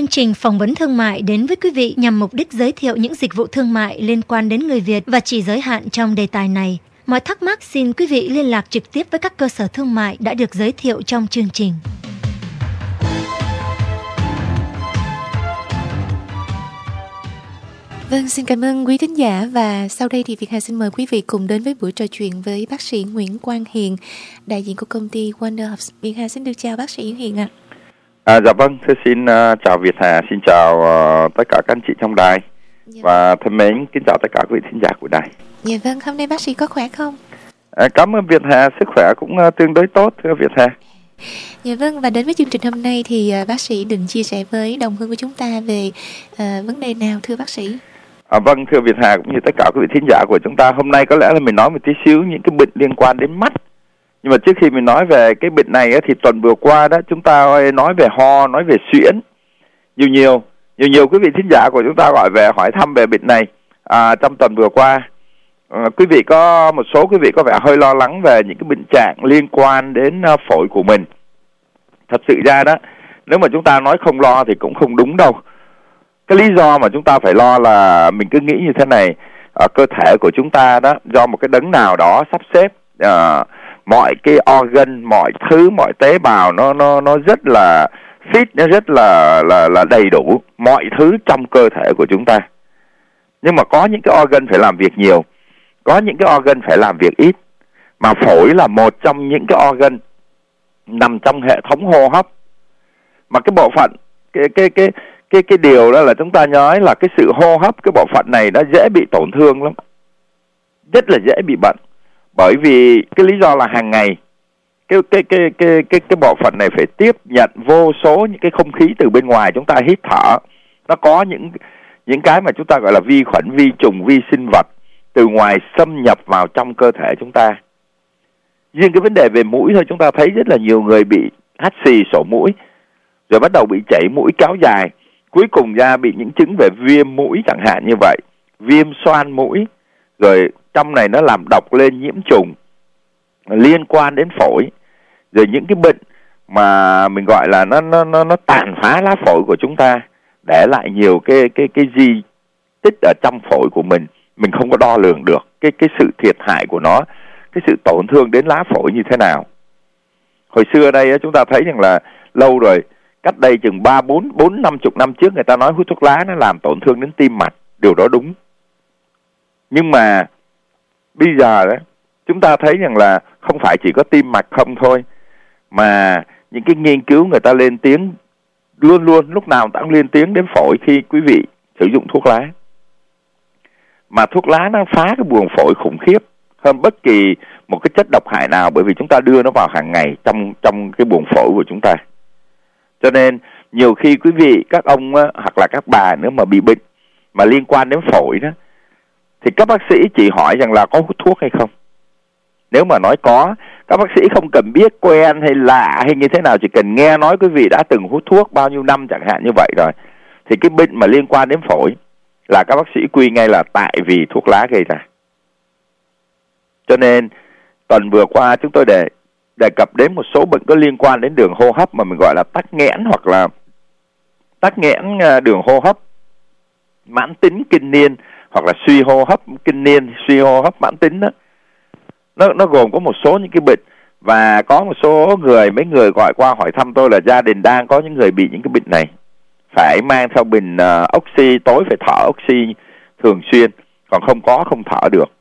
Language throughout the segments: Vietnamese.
trình phỏng vấn thương mại đến với quý vị nhằm mục đích giới thiệu những dịch vụ thương mại liên quan đến người Việt và chỉ giới hạn trong đề tài này. Mọi thắc mắc xin quý vị liên lạc trực tiếp với các cơ sở thương mại đã được giới thiệu trong chương trình. Vâng, xin cảm ơn quý thính giả và sau đây thì Việt Hà xin mời quý vị cùng đến với buổi trò chuyện với bác sĩ Nguyễn Quang Hiền, đại diện của công ty Wonderhubs. Việt Hà xin được chào bác sĩ Hiền ạ. Dạ vâng, tôi xin chào Việt Hà, xin chào tất cả các anh chị trong đài và thân mến kính chào tất cả quý vị thính giả của đài. Dạ vâng, hôm nay bác sĩ có khỏe không? Cảm ơn Việt Hà, sức khỏe cũng tương đối tốt thưa Việt Hà. Dạ vâng, và đến với chương trình hôm nay thì bác sĩ định chia sẻ với đồng hương của chúng ta về vấn đề nào thưa bác sĩ? Vâng, thưa Việt Hà cũng như tất cả quý vị thính giả của chúng ta, hôm nay có lẽ là mình nói một tí xíu những cái bệnh liên quan đến mắt. Nhưng mà trước khi mình nói về cái bệnh này thì tuần vừa qua đó chúng ta nói về ho, nói về suyễn. Nhiều quý vị thính giả của chúng ta gọi về hỏi thăm về bệnh này trong tuần vừa qua. Quý vị một số quý vị có vẻ hơi lo lắng về những cái bệnh trạng liên quan đến phổi của mình. Thật sự ra đó, nếu mà chúng ta nói không lo thì cũng không đúng đâu. Cái lý do mà chúng ta phải lo là mình cứ nghĩ như thế này, cơ thể của chúng ta đó do một cái đấng nào đó sắp xếp mọi cái organ, mọi thứ, mọi tế bào nó rất là fit, nó rất là đầy đủ mọi thứ trong cơ thể của chúng ta. Nhưng mà có những cái organ phải làm việc nhiều, có những cái organ phải làm việc ít. Mà phổi là một trong những cái organ nằm trong hệ thống hô hấp. Mà cái bộ phận cái điều đó là chúng ta nhớ là cái sự hô hấp, cái bộ phận này nó dễ bị tổn thương lắm, rất là dễ bị bệnh. Bởi vì cái lý do là hàng ngày cái bộ phận này phải tiếp nhận vô số những cái không khí từ bên ngoài chúng ta hít thở. Nó có những cái mà chúng ta gọi là vi khuẩn, vi trùng, vi sinh vật từ ngoài xâm nhập vào trong cơ thể chúng ta. Riêng cái vấn đề về mũi thôi, chúng ta thấy rất là nhiều người bị hắt xì, sổ mũi, rồi bắt đầu bị chảy mũi kéo dài, cuối cùng ra bị những chứng về viêm mũi chẳng hạn như vậy, viêm xoang mũi, rồi trong này nó làm độc lên, nhiễm trùng liên quan đến phổi, rồi những cái bệnh mà mình gọi là nó tàn phá lá phổi của chúng ta, để lại nhiều cái di tích ở trong phổi của mình không có đo lường được cái sự thiệt hại của nó, cái sự tổn thương đến lá phổi như thế nào. Hồi xưa đây chúng ta thấy rằng là lâu rồi, cách đây chừng 50 năm trước người ta nói hút thuốc lá nó làm tổn thương đến tim mạch, điều đó đúng. Nhưng mà bây giờ đó, chúng ta thấy rằng là không phải chỉ có tim mạch không thôi, mà những cái nghiên cứu người ta lên tiếng luôn lúc nào cũng lên tiếng đến phổi khi quý vị sử dụng thuốc lá. Mà thuốc lá nó phá cái buồng phổi khủng khiếp hơn bất kỳ một cái chất độc hại nào, bởi vì chúng ta đưa nó vào hàng ngày trong cái buồng phổi của chúng ta. Cho nên nhiều khi quý vị, các ông hoặc là các bà nếu mà bị bệnh mà liên quan đến phổi đó, thì các bác sĩ chỉ hỏi rằng là có hút thuốc hay không. Nếu mà nói có, các bác sĩ không cần biết quen hay lạ hay như thế nào, chỉ cần nghe nói quý vị đã từng hút thuốc bao nhiêu năm chẳng hạn như vậy rồi, thì cái bệnh mà liên quan đến phổi là các bác sĩ quy ngay là tại vì thuốc lá gây ra. Cho nên tuần vừa qua chúng tôi đề cập đến một số bệnh có liên quan đến đường hô hấp mà mình gọi là tắc nghẽn, hoặc là tắc nghẽn đường hô hấp mãn tính kinh niên, hoặc là suy hô hấp kinh niên, suy hô hấp mãn tính đó. Nó gồm có một số những cái bệnh, và có một số mấy người gọi qua hỏi thăm tôi là gia đình đang có những người bị những cái bệnh này, phải mang theo bình oxy, tối phải thở oxy thường xuyên, còn không thở được.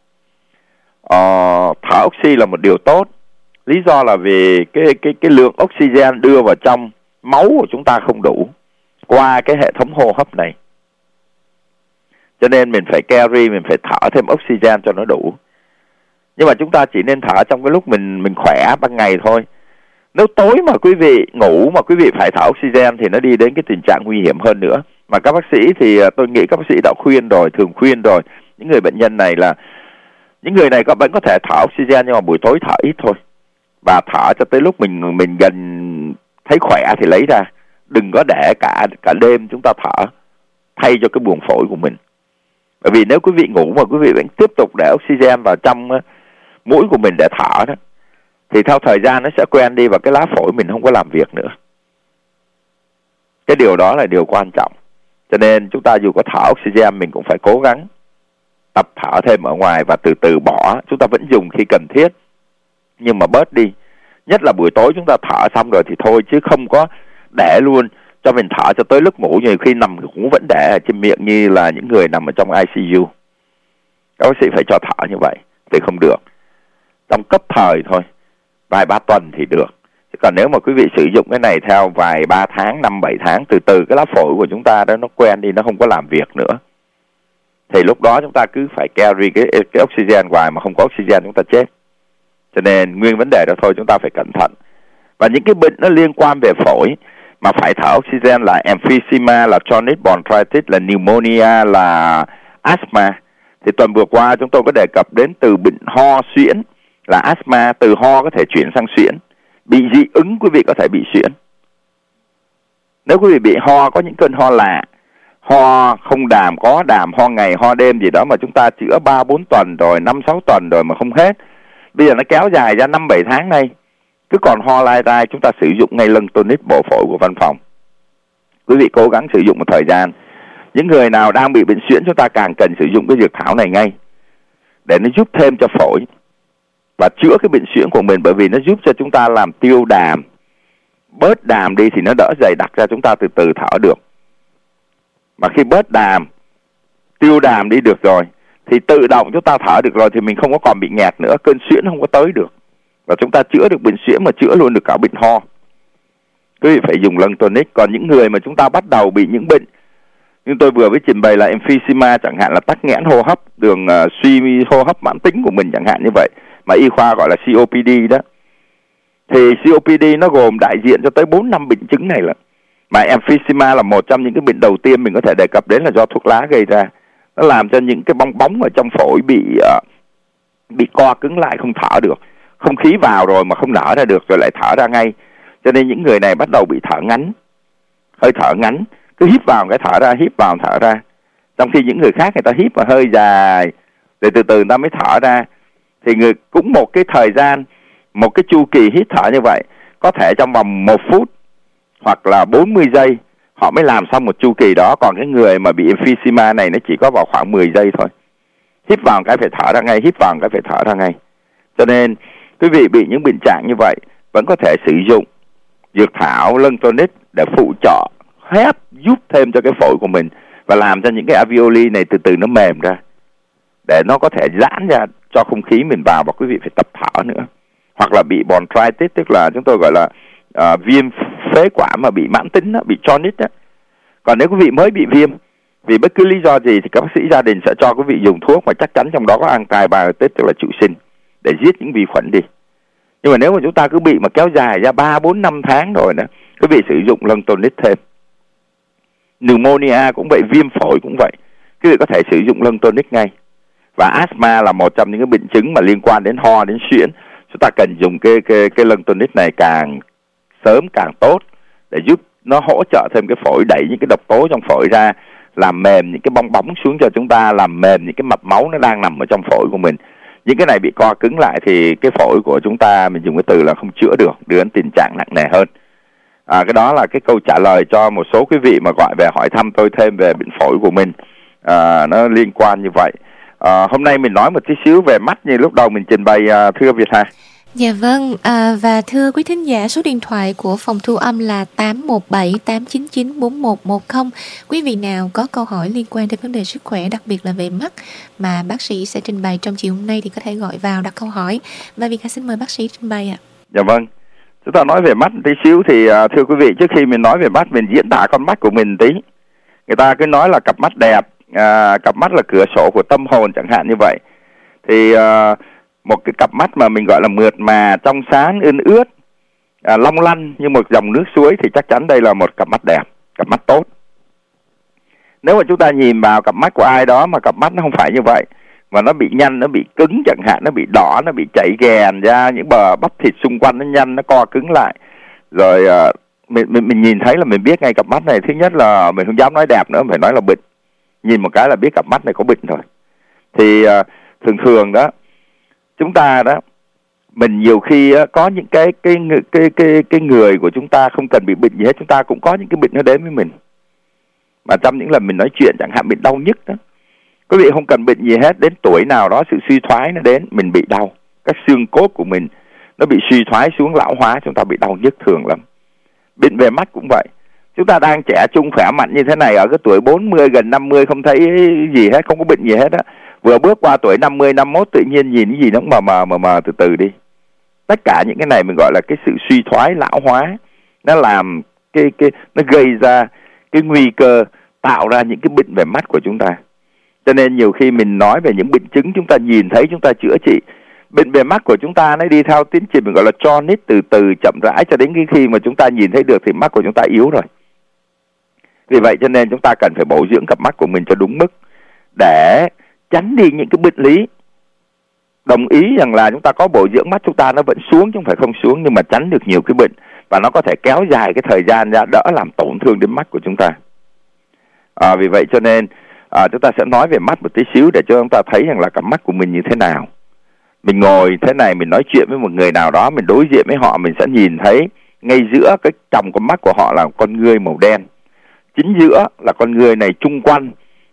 Thở oxy là một điều tốt, lý do là vì cái lượng oxygen đưa vào trong máu của chúng ta không đủ qua cái hệ thống hô hấp này, cho nên mình phải carry, mình phải thở thêm oxygen cho nó đủ. Nhưng mà chúng ta chỉ nên thở trong cái lúc mình khỏe ban ngày thôi. Nếu tối mà quý vị ngủ mà quý vị phải thở oxygen thì nó đi đến cái tình trạng nguy hiểm hơn nữa. Mà các bác sĩ thì tôi nghĩ các bác sĩ đã thường khuyên rồi, những người bệnh nhân này là những người này vẫn có thể thở oxygen, nhưng mà buổi tối thở ít thôi, và thở cho tới lúc mình gần thấy khỏe thì lấy ra, đừng có để cả đêm chúng ta thở thay cho cái buồng phổi của mình. Bởi vì nếu quý vị ngủ mà quý vị vẫn tiếp tục để oxygen vào trong mũi của mình để thở đó, thì theo thời gian nó sẽ quen đi và cái lá phổi mình không có làm việc nữa. Cái điều đó là điều quan trọng. Cho nên chúng ta dù có thở oxygen mình cũng phải cố gắng tập thở thêm ở ngoài và từ từ bỏ. Chúng ta vẫn dùng khi cần thiết, nhưng mà bớt đi. Nhất là buổi tối chúng ta thở xong rồi thì thôi, chứ không có để luôn cho mình thở cho tới lúc ngủ. Nhiều khi nằm cũng vẫn để ở trên miệng như là những người nằm ở trong ICU. Các bác sĩ phải cho thở như vậy thì không được. Trong cấp thời thôi, vài 3 tuần thì được. Chứ còn nếu mà quý vị sử dụng cái này theo vài 3 tháng, 5-7 tháng, từ từ cái lá phổi của chúng ta đó nó quen đi, nó không có làm việc nữa, thì lúc đó chúng ta cứ phải carry cái oxygen ngoài, mà không có oxygen chúng ta chết. Cho nên nguyên vấn đề đó thôi, chúng ta phải cẩn thận. Và những cái bệnh nó liên quan về phổi mà phải thở oxygen là emphysema, là chronic bronchitis, là pneumonia, là asthma. Thì tuần vừa qua chúng tôi có đề cập đến từ bệnh ho suyễn là asthma, từ ho có thể chuyển sang suyễn. Bị dị ứng quý vị có thể bị suyễn. Nếu quý vị bị ho, có những cơn ho lạ, ho không đàm, có đàm, ho ngày, ho đêm gì đó mà chúng ta chữa 3-4 tuần rồi, 5-6 tuần rồi mà không hết. Bây giờ nó kéo dài ra 5-7 tháng nay, cứ còn ho lai tai, chúng ta sử dụng ngay lân tonic bổ phổi của văn phòng. Quý vị cố gắng sử dụng một thời gian. Những người nào đang bị bệnh suyễn chúng ta càng cần sử dụng cái dược thảo này ngay, để nó giúp thêm cho phổi và chữa cái bệnh suyễn của mình. Bởi vì nó giúp cho chúng ta làm tiêu đàm, bớt đàm đi thì nó đỡ dày đặc ra, chúng ta từ từ thở được. Mà khi bớt đàm, tiêu đàm đi được rồi thì tự động chúng ta thở được rồi, thì mình không có còn bị nghẹt nữa, cơn suyễn không có tới được, và chúng ta chữa được bệnh suyễn mà chữa luôn được cả bệnh ho. Quý vị phải dùng lân tonic. Còn những người mà chúng ta bắt đầu bị những bệnh như tôi vừa mới trình bày là emphysema chẳng hạn, là tắc nghẽn hô hấp, đường suy hô hấp mãn tính của mình chẳng hạn như vậy, mà y khoa gọi là COPD đó, thì COPD nó gồm đại diện cho tới 4-5 bệnh chứng này. Là mà emphysema là một trong những cái bệnh đầu tiên mình có thể đề cập đến là do thuốc lá gây ra. Nó làm cho những cái bong bóng ở trong phổi bị co cứng lại, không thở được. Không khí vào rồi mà không nở ra được, rồi lại thở ra ngay. Cho nên những người này bắt đầu bị thở ngắn, hơi thở ngắn, cứ hít vào cái thở ra, hít vào thở ra. Trong khi những người khác người ta hít mà hơi dài, rồi từ từ người ta mới thở ra. Thì cũng một cái thời gian, một cái chu kỳ hít thở như vậy, có thể trong vòng 1 phút hoặc là 40 giây họ mới làm xong một chu kỳ đó. Còn cái người mà bị emphysema này nó chỉ có vào khoảng 10 giây thôi. Hít vào cái phải thở ra ngay, hít vào cái phải thở ra ngay. Cho nên quý vị bị những bệnh trạng như vậy vẫn có thể sử dụng dược thảo lân tonic để phụ trợ, giúp thêm cho cái phổi của mình, và làm cho những cái alveoli này từ từ nó mềm ra, để nó có thể giãn ra cho không khí mình vào, và quý vị phải tập thở nữa. Hoặc là bị bronchitis, tức là chúng tôi gọi là viêm phế quản mà bị mãn tính đó, bị chronic đó. Còn nếu quý vị mới bị viêm vì bất cứ lý do gì thì các bác sĩ gia đình sẽ cho quý vị dùng thuốc, mà chắc chắn trong đó có antibiotic, tức là trụ sinh, để giết những vi khuẩn đi. Nhưng mà nếu mà chúng ta cứ bị mà kéo dài ra 3-4-5 tháng rồi đó, quý vị sử dụng lân tonic thêm. Pneumonia cũng vậy, viêm phổi cũng vậy, quý vị có thể sử dụng lân tonic ngay. Và asthma là một trong những cái bệnh chứng mà liên quan đến ho, đến suyễn. Chúng ta cần dùng cái lân tonic này càng sớm càng tốt, để giúp nó hỗ trợ thêm cái phổi, đẩy những cái độc tố trong phổi ra, làm mềm những cái bong bóng xuống cho chúng ta, làm mềm những cái mạch máu nó đang nằm ở trong phổi của mình. Những cái này bị co cứng lại thì cái phổi của chúng ta, mình dùng cái từ là không chữa được, đưa đến tình trạng nặng nề hơn. Cái đó là cái câu trả lời cho một số quý vị mà gọi về hỏi thăm tôi thêm về bệnh phổi của mình. Nó liên quan như vậy. Hôm nay mình nói một tí xíu về mắt như lúc đầu mình trình bày, thưa Việt Hà. Dạ vâng, và thưa quý thính giả, số điện thoại của phòng thu âm là 817-899-4110. Quý vị nào có câu hỏi liên quan đến vấn đề sức khỏe, đặc biệt là về mắt, mà bác sĩ sẽ trình bày trong chiều hôm nay thì có thể gọi vào đặt câu hỏi. Và Việt Hà xin mời bác sĩ trình bày ạ. Dạ vâng, chúng ta nói về mắt tí xíu thì thưa quý vị, trước khi mình nói về mắt, mình diễn tả con mắt của mình tí. Người ta cứ nói là cặp mắt đẹp, cặp mắt là cửa sổ của tâm hồn chẳng hạn như vậy. Thì một cái cặp mắt mà mình gọi là mượt mà, trong sáng, ươn ướt, long lanh như một dòng nước suối, thì chắc chắn đây là một cặp mắt đẹp, cặp mắt tốt. Nếu mà chúng ta nhìn vào cặp mắt của ai đó mà cặp mắt nó không phải như vậy, mà nó bị nhăn, nó bị cứng chẳng hạn, nó bị đỏ, nó bị chảy ghèn ra, những bờ bắp thịt xung quanh nó nhăn, nó co cứng lại, rồi mình nhìn thấy là mình biết ngay cặp mắt này, thứ nhất là mình không dám nói đẹp nữa, phải nói là bệnh. Nhìn một cái là biết cặp mắt này có bệnh rồi. Thì thường đó chúng ta đó mình nhiều khi có những cái người của chúng ta không cần bị bệnh gì hết, chúng ta cũng có những cái bệnh nó đến với mình. Mà trong những lần mình nói chuyện, chẳng hạn bệnh đau nhức đó, quý vị không cần bệnh gì hết, đến tuổi nào đó sự suy thoái nó đến, mình bị đau, các xương cốt của mình nó bị suy thoái xuống, lão hóa, chúng ta bị đau nhức thường lắm. Bệnh về mắt cũng vậy, chúng ta đang trẻ trung khỏe mạnh như thế này, ở cái tuổi 40 gần 50 không thấy gì hết, không có bệnh gì hết á, vừa bước qua tuổi 50, 51 tự nhiên nhìn cái gì nó cũng mờ từ từ đi. Tất cả những cái này mình gọi là cái sự suy thoái lão hóa, nó làm nó gây ra cái nguy cơ tạo ra những cái bệnh về mắt của chúng ta. Cho nên nhiều khi mình nói về những bệnh chứng chúng ta nhìn thấy, chúng ta chữa trị. Bệnh về mắt của chúng ta nó đi theo tiến trình mình gọi là jaundice, từ từ chậm rãi cho đến cái khi mà chúng ta nhìn thấy được thì mắt của chúng ta yếu rồi. Vì vậy cho nên chúng ta cần phải bổ dưỡng cặp mắt của mình cho đúng mức để tránh đi những cái bệnh lý. Đồng ý rằng là chúng ta có bổ dưỡng mắt chúng ta nó vẫn xuống chứ không phải không xuống, nhưng mà tránh được nhiều cái bệnh và nó có thể kéo dài cái thời gian ra, đỡ làm tổn thương đến mắt của chúng ta. Vì vậy cho nên chúng ta sẽ nói về mắt một tí xíu để cho chúng ta thấy rằng là cặp mắt của mình như thế nào. Mình ngồi thế này, mình nói chuyện với một người nào đó, mình đối diện với họ, mình sẽ nhìn thấy ngay giữa cái tròng con mắt của họ là con ngươi màu đen. Chính giữa là con ngươi này, chung quanh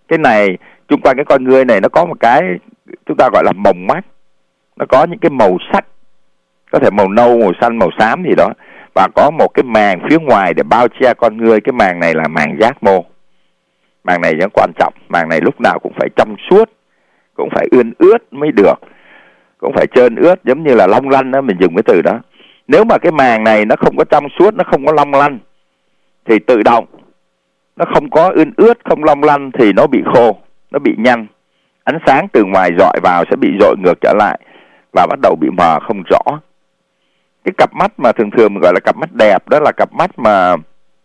cái con ngươi này nó có một cái chúng ta gọi là mồng mắt. Nó có những cái màu sắc, có thể màu nâu, màu xanh, màu xám gì đó. Và có một cái màng phía ngoài để bao che con ngươi. Cái màng này là màng giác mô. Màng này rất quan trọng. Màng này lúc nào cũng phải trong suốt, cũng phải ươn ướt mới được, cũng phải trơn ướt, giống như là long lanh đó, mình dùng cái từ đó. Nếu mà cái màng này nó không có trong suốt, nó không có long lanh thì tự động nó không có ươn ướt, không long lanh thì nó bị khô, nó bị nhăn. Ánh sáng từ ngoài dọi vào sẽ bị dội ngược trở lại và bắt đầu bị mờ không rõ. Cái cặp mắt mà thường thường mình gọi là cặp mắt đẹp, đó là cặp mắt mà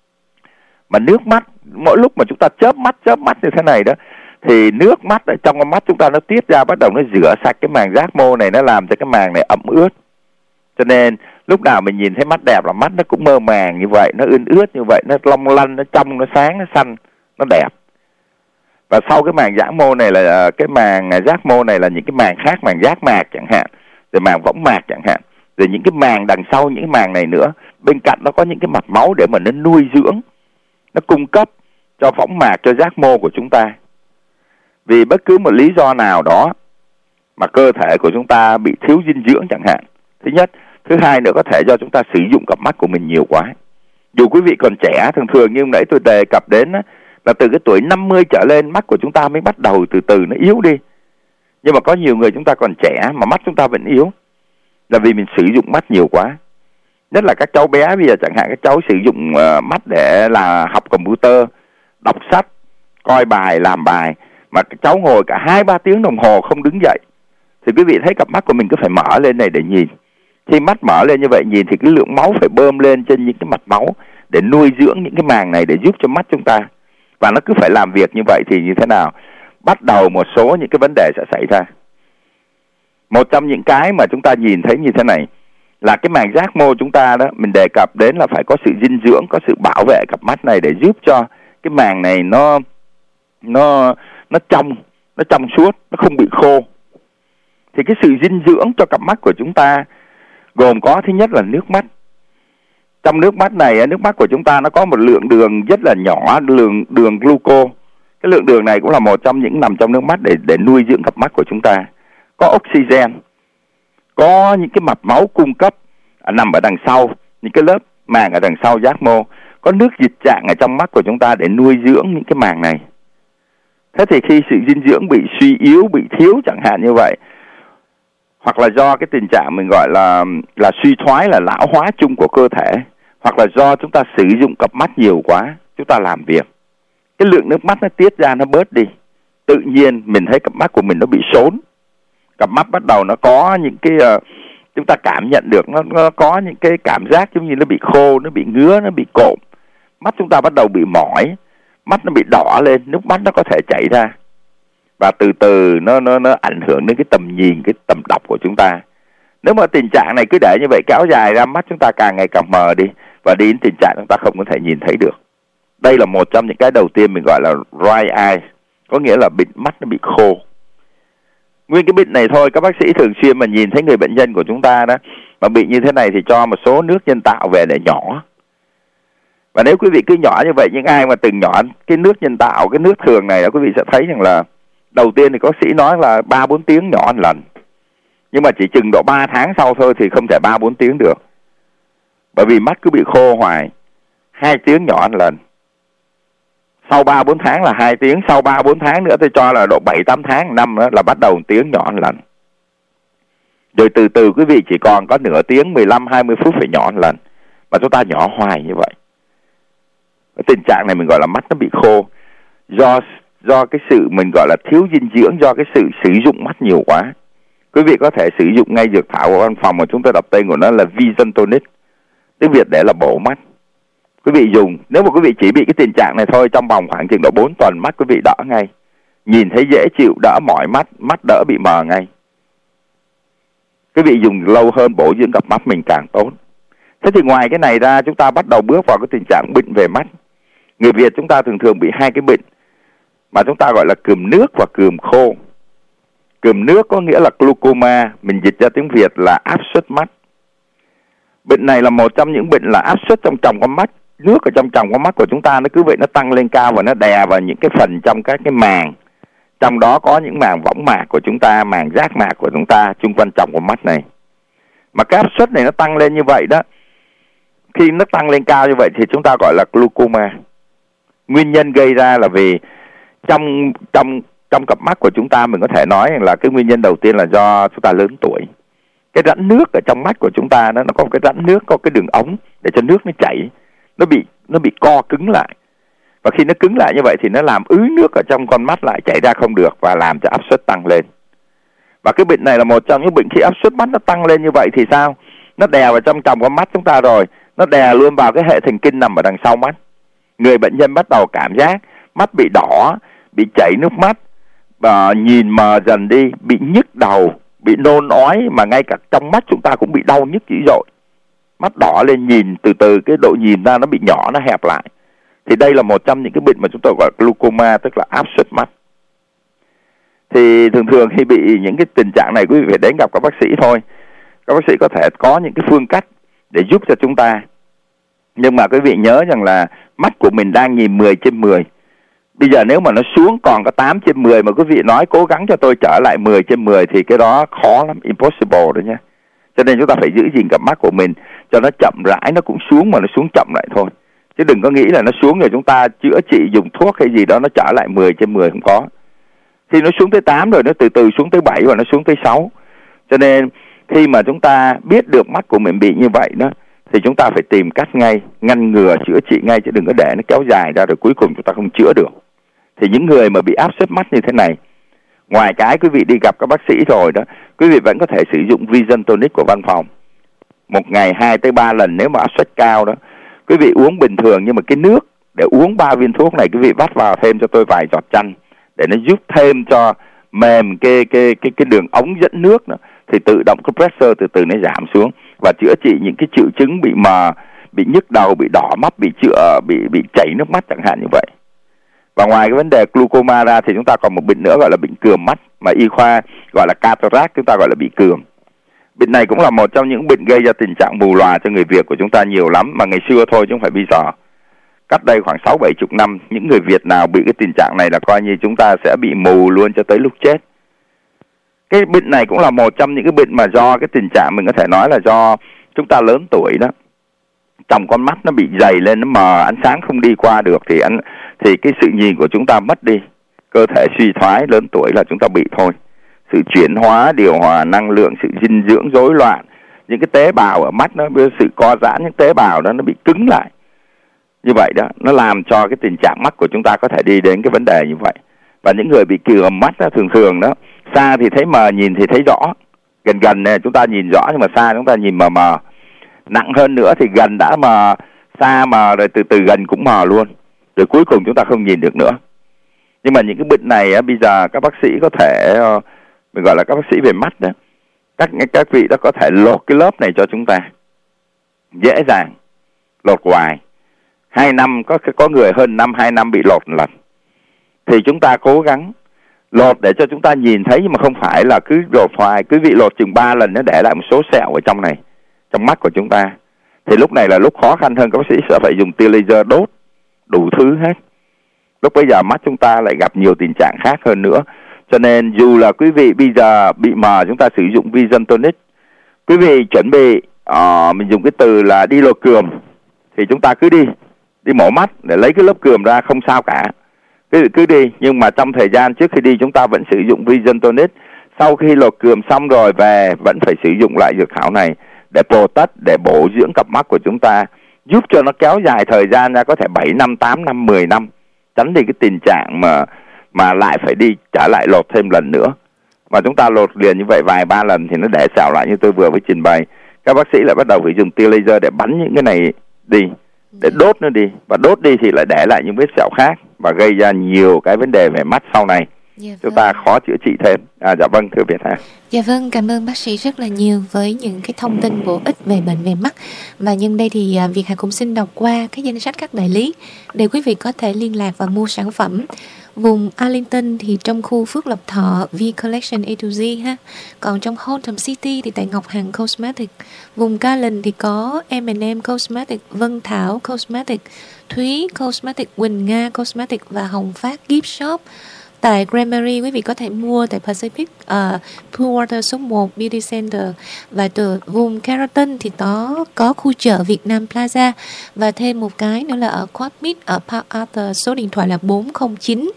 nước mắt, mỗi lúc mà chúng ta chớp mắt như thế này đó, thì nước mắt ở trong con mắt chúng ta nó tiết ra, bắt đầu nó rửa sạch cái màng giác mô này, nó làm cho cái màng này ẩm ướt. Cho nên lúc nào mình nhìn thấy mắt đẹp là mắt nó cũng mơ màng như vậy, nó ươn ướt như vậy, nó long lanh, nó trong, nó sáng, nó xanh, nó đẹp. Và sau cái màng giác mô này là cái màng giác mô này là những cái màng khác, màng giác mạc chẳng hạn, rồi màng võng mạc chẳng hạn, rồi những cái màng đằng sau những cái màng này nữa. Bên cạnh nó có những cái mạch máu để mà nó nuôi dưỡng, nó cung cấp cho võng mạc, cho giác mô của chúng ta. Vì bất cứ một lý do nào đó mà cơ thể của chúng ta bị thiếu dinh dưỡng chẳng hạn, thứ nhất. Thứ hai nữa, có thể do chúng ta sử dụng cặp mắt của mình nhiều quá. Dù quý vị còn trẻ, thường như nãy tôi đề cập đến là từ cái tuổi 50 trở lên mắt của chúng ta mới bắt đầu từ từ nó yếu đi. Nhưng mà có nhiều người chúng ta còn trẻ mà mắt chúng ta vẫn yếu, là vì mình sử dụng mắt nhiều quá. Nhất là các cháu bé bây giờ chẳng hạn, các cháu sử dụng mắt để là học computer, đọc sách, coi bài, làm bài, mà các cháu ngồi cả 2-3 tiếng đồng hồ không đứng dậy, thì quý vị thấy cặp mắt của mình cứ phải mở lên này để nhìn. Khi mắt mở lên như vậy nhìn thì cái lượng máu phải bơm lên trên những cái mạch máu để nuôi dưỡng những cái màng này, để giúp cho mắt chúng ta. Và nó cứ phải làm việc như vậy thì như thế nào? Bắt đầu một số những cái vấn đề sẽ xảy ra. Một trong những cái mà chúng ta nhìn thấy như thế này là cái màng giác mô chúng ta đó, mình đề cập đến là phải có sự dinh dưỡng, có sự bảo vệ cặp mắt này để giúp cho cái màng này nó trong suốt, nó không bị khô. Thì cái sự dinh dưỡng cho cặp mắt của chúng ta gồm có thứ nhất là nước mắt. Trong nước mắt này, nước mắt của chúng ta nó có một lượng đường rất là nhỏ, đường gluco. Cái lượng đường này cũng là một trong những nằm trong nước mắt để nuôi dưỡng cặp mắt của chúng ta. Có oxygen, có những cái mạch máu cung cấp nằm ở đằng sau, những cái lớp màng ở đằng sau giác mô. Có nước dịch trạng ở trong mắt của chúng ta để nuôi dưỡng những cái màng này. Thế thì khi sự dinh dưỡng bị suy yếu, bị thiếu chẳng hạn như vậy, hoặc là do cái tình trạng mình gọi là suy thoái, là lão hóa chung của cơ thể, hoặc là do chúng ta sử dụng cặp mắt nhiều quá, chúng ta làm việc, cái lượng nước mắt nó tiết ra nó bớt đi, tự nhiên mình thấy cặp mắt của mình nó bị sốn, cặp mắt bắt đầu nó có những cái chúng ta cảm nhận được nó có những cái cảm giác giống như nó bị khô, nó bị ngứa, nó bị cộm, mắt chúng ta bắt đầu bị mỏi, mắt nó bị đỏ lên, nước mắt nó có thể chảy ra. Và từ từ nó ảnh hưởng đến cái tầm nhìn, cái tầm đọc của chúng ta. Nếu mà tình trạng này cứ để như vậy kéo dài ra, mắt chúng ta càng ngày càng mờ đi, và đi đến tình trạng chúng ta không có thể nhìn thấy được. Đây là một trong những cái đầu tiên mình gọi là dry eye, có nghĩa là mắt nó bị khô. Nguyên cái bệnh này thôi, các bác sĩ thường xuyên mà nhìn thấy người bệnh nhân của chúng ta đó mà bị như thế này thì cho một số nước nhân tạo về để nhỏ. Và nếu quý vị cứ nhỏ như vậy, những ai mà từng nhỏ cái nước nhân tạo, cái nước thường này, quý vị sẽ thấy rằng là đầu tiên thì có bác sĩ nói là 3-4 tiếng nhỏ một lần. Nhưng mà chỉ chừng độ 3 tháng sau thôi thì không thể 3-4 tiếng được. Bởi vì mắt cứ bị khô hoài. 2 tiếng nhỏ một lần. Sau 3-4 tháng là 2 tiếng, sau 3-4 tháng nữa tôi cho là độ 7-8 tháng, năm nữa là bắt đầu 1 tiếng nhỏ một lần. Rồi từ từ quý vị chỉ còn có nửa tiếng, 15-20 phút phải nhỏ một lần. Mà chúng ta nhỏ hoài như vậy. Cái tình trạng này mình gọi là mắt nó bị khô. Do cái sự mình gọi là thiếu dinh dưỡng, do cái sự sử dụng mắt nhiều quá. Quý vị có thể sử dụng ngay dược thảo của văn phòng mà chúng tôi đọc tên của nó là Vision Tonic. Tiếng Việt để là bổ mắt. Quý vị dùng, nếu mà quý vị chỉ bị cái tình trạng này thôi, trong vòng khoảng chừng độ 4 tuần mắt quý vị đỡ ngay. Nhìn thấy dễ chịu, đỡ mỏi mắt, mắt đỡ bị mờ ngay. Quý vị dùng lâu hơn bổ dưỡng cặp mắt mình càng tốt. Thế thì ngoài cái này ra, chúng ta bắt đầu bước vào cái tình trạng bệnh về mắt. Người Việt chúng ta thường thường bị hai cái bệnh mà chúng ta gọi là cườm nước và cườm khô. Cườm nước có nghĩa là glaucoma, mình dịch ra tiếng Việt là áp suất mắt. Bệnh này là một trong những bệnh là áp suất trong tròng con mắt. Nước ở trong tròng con mắt của chúng ta nó cứ vậy nó tăng lên cao và nó đè vào những cái phần trong các cái màng. Trong đó có những màng võng mạc của chúng ta, màng giác mạc của chúng ta chung quanh tròng con mắt này. Mà cái áp suất này nó tăng lên như vậy đó, khi nó tăng lên cao như vậy thì chúng ta gọi là glaucoma. Nguyên nhân gây ra là vì trong cặp mắt của chúng ta, mình có thể nói là cái nguyên nhân đầu tiên là do chúng ta lớn tuổi. Cái rãnh nước ở trong mắt của chúng ta nó có cái rãnh nước, có cái đường ống để cho nước nó chảy, nó bị co cứng lại. Và khi nó cứng lại như vậy thì nó làm ứ nước ở trong con mắt lại, chảy ra không được và làm cho áp suất tăng lên. Và cái bệnh này là một trong những bệnh khi áp suất mắt nó tăng lên như vậy thì sao? Nó đè vào trong tròng con mắt chúng ta rồi, nó đè luôn vào cái hệ thần kinh nằm ở đằng sau mắt. Người bệnh nhân bắt đầu cảm giác mắt bị đỏ, bị chảy nước mắt, nhìn mờ dần đi, bị nhức đầu, bị nôn ói, mà ngay cả trong mắt chúng ta cũng bị đau nhức dữ dội. Mắt đỏ lên, nhìn từ từ cái độ nhìn ra nó bị nhỏ, nó hẹp lại. Thì đây là một trong những cái bệnh mà chúng tôi gọi là glaucoma, tức là áp suất mắt. Thì thường thường khi bị những cái tình trạng này, quý vị phải đến gặp các bác sĩ thôi. Các bác sĩ có thể có những cái phương cách để giúp cho chúng ta. Nhưng mà quý vị nhớ rằng là mắt của mình đang nhìn 10/10. Bây giờ nếu mà nó xuống còn có 8/10 mà quý vị nói cố gắng cho tôi trở lại 10/10 thì cái đó khó lắm, impossible đó nha. Cho nên chúng ta phải giữ gìn cặp mắt của mình cho nó chậm rãi, nó cũng xuống mà nó xuống chậm lại thôi. Chứ đừng có nghĩ là nó xuống rồi chúng ta chữa trị dùng thuốc hay gì đó nó trở lại 10/10, không có. Khi nó xuống tới 8 rồi nó từ từ xuống tới 7 và nó xuống tới 6. Cho nên khi mà chúng ta biết được mắt của mình bị như vậy đó thì chúng ta phải tìm cách ngay, ngăn ngừa, chữa trị ngay, chứ đừng có để nó kéo dài ra rồi cuối cùng chúng ta không chữa được. Thì những người mà bị áp suất mắt như thế này, ngoài cái quý vị đi gặp các bác sĩ rồi đó, quý vị vẫn có thể sử dụng Vision Tonic của văn phòng. Một ngày 2-3 lần nếu mà áp suất cao đó. Quý vị uống bình thường nhưng mà cái nước để uống 3 viên thuốc này quý vị vắt vào thêm cho tôi vài giọt chanh để nó giúp thêm cho mềm cái đường ống dẫn nước đó, thì tự động cái pressure từ từ nó giảm xuống và chữa trị những cái triệu chứng bị mờ, bị nhức đầu, bị đỏ mắt, bị chảy nước mắt chẳng hạn như vậy. Và ngoài cái vấn đề glaucoma ra thì chúng ta còn một bệnh nữa gọi là bệnh cườm mắt, mà y khoa gọi là cataract, chúng ta gọi là bị cườm. Bệnh này cũng là một trong những bệnh gây ra tình trạng mù lòa cho người Việt của chúng ta nhiều lắm, mà ngày xưa thôi chứ không phải bây giờ. Cách đây khoảng 60-70 năm, những người Việt nào bị cái tình trạng này là coi như chúng ta sẽ bị mù luôn cho tới lúc chết. Cái bệnh này cũng là một trong những cái bệnh mà do cái tình trạng mình có thể nói là do chúng ta lớn tuổi đó. Trong con mắt nó bị dày lên, nó mờ, ánh sáng không đi qua được thì cái sự nhìn của chúng ta mất đi. Cơ thể suy thoái, lớn tuổi là chúng ta bị thôi. Sự chuyển hóa, điều hòa năng lượng, sự dinh dưỡng rối loạn, những cái tế bào ở mắt nó sự co giãn, những tế bào đó nó bị cứng lại. Như vậy đó, nó làm cho cái tình trạng mắt của chúng ta có thể đi đến cái vấn đề như vậy. Và những người bị cườm mắt đó, thường đó, xa thì thấy mờ, nhìn thì thấy rõ. Gần này chúng ta nhìn rõ nhưng mà xa chúng ta nhìn mờ mờ. Nặng hơn nữa thì gần đã mờ, xa mờ rồi từ từ gần cũng mờ luôn. Rồi cuối cùng chúng ta không nhìn được nữa. Nhưng mà những cái bệnh này á, bây giờ các bác sĩ có thể, mình gọi là các bác sĩ về mắt đó, các vị đó có thể lột cái lớp này cho chúng ta. Dễ dàng, lột hoài. 2 năm, có người hơn 2 năm bị lột một lần. Thì chúng ta cố gắng lột để cho chúng ta nhìn thấy, nhưng mà không phải là cứ lột hoài. Quý vị lột chừng 3 lần nó để lại một số sẹo ở trong này, trong mắt của chúng ta. Thì lúc này là lúc khó khăn hơn, các bác sĩ sẽ phải dùng tia laser đốt đủ thứ hết. Lúc bây giờ mắt chúng ta lại gặp nhiều tình trạng khác hơn nữa. Cho nên dù là quý vị bây giờ bị mờ, chúng ta sử dụng Vision Tonic. Quý vị chuẩn bị mình dùng cái từ là đi lột cườm, thì chúng ta cứ đi mổ mắt để lấy cái lớp cườm ra, không sao cả, cứ đi. Nhưng mà trong thời gian trước khi đi chúng ta vẫn sử dụng Vision Tonic. Sau khi lột cườm xong rồi về vẫn phải sử dụng lại dược thảo này để protect, để bổ dưỡng cặp mắt của chúng ta, giúp cho nó kéo dài thời gian ra, có thể 7 năm, 8 năm, 10 năm, tránh đi cái tình trạng mà lại phải đi trả lại lột thêm lần nữa. Mà chúng ta lột liền như vậy vài 3 lần thì nó để sẹo lại như tôi vừa mới trình bày. Các bác sĩ lại bắt đầu phải dùng tia laser để bắn những cái này đi, để đốt nó đi, và đốt đi thì lại để lại những vết sẹo khác và gây ra nhiều cái vấn đề về mắt sau này. Chúng ta khó chữa trị thêm. Dạ vâng, thưa Việt Hà. Dạ vâng, cảm ơn bác sĩ rất là nhiều với những cái thông tin bổ ích về bệnh về mắt. Và nhân đây thì Việt Hà cũng xin đọc qua cái danh sách các đại lý để quý vị có thể liên lạc và mua sản phẩm. Vùng Arlington thì trong khu Phước Lộc Thọ V Collection A to Z ha. Còn trong Hotham City thì tại Ngọc Hằng Cosmetic. Vùng Garland thì có M&M Cosmetic, Vân Thảo Cosmetic, Thúy Cosmetic, Quỳnh Nga Cosmetic và Hồng Phát Gift Shop. Tại Gramery quý vị có thể mua tại Pacific Poolwater số 1 Beauty Center. Và từ vùng Carrollton thì có khu chợ Việt Nam Plaza. Và thêm một cái nữa là ở Quad Mid ở Park Arthur, số điện thoại là 409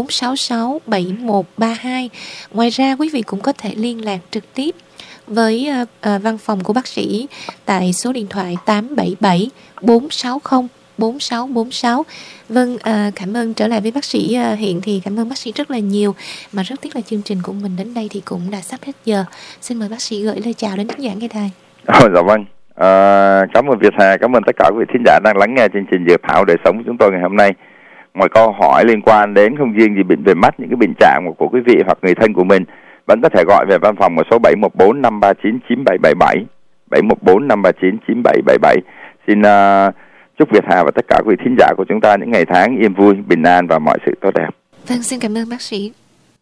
466 7132. Ngoài ra quý vị cũng có thể liên lạc trực tiếp với văn phòng của bác sĩ tại số điện thoại 877 460 4646. Vâng, cảm ơn. Trở lại với bác sĩ Hiện thì cảm ơn bác sĩ rất là nhiều. Mà rất tiếc là chương trình của mình đến đây thì cũng đã sắp hết giờ. Xin mời bác sĩ gửi lời chào đến khán giả nghe đài. Dạ vâng. Cảm ơn Việt Hà, cảm ơn tất cả quý vị thính giả đang lắng nghe chương trình Dược Thảo Đời Sống của chúng tôi ngày hôm nay. Ngoài câu hỏi liên quan đến không riêng gì bệnh về mắt, những cái bệnh trạng của quý vị hoặc người thân của mình, vẫn có thể gọi về văn phòng ở số 714 539 9777, 714 539 9777. Xin chúc Việt Hà và tất cả quý vị thính giả của chúng ta những ngày tháng yên vui, bình an và mọi sự tốt đẹp. Vâng, xin cảm ơn bác sĩ.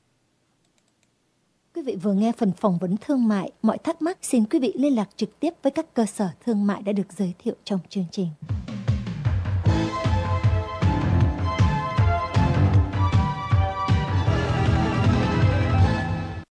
Quý vị vừa nghe phần phỏng vấn thương mại. Mọi thắc mắc xin quý vị liên lạc trực tiếp với các cơ sở thương mại đã được giới thiệu trong chương trình.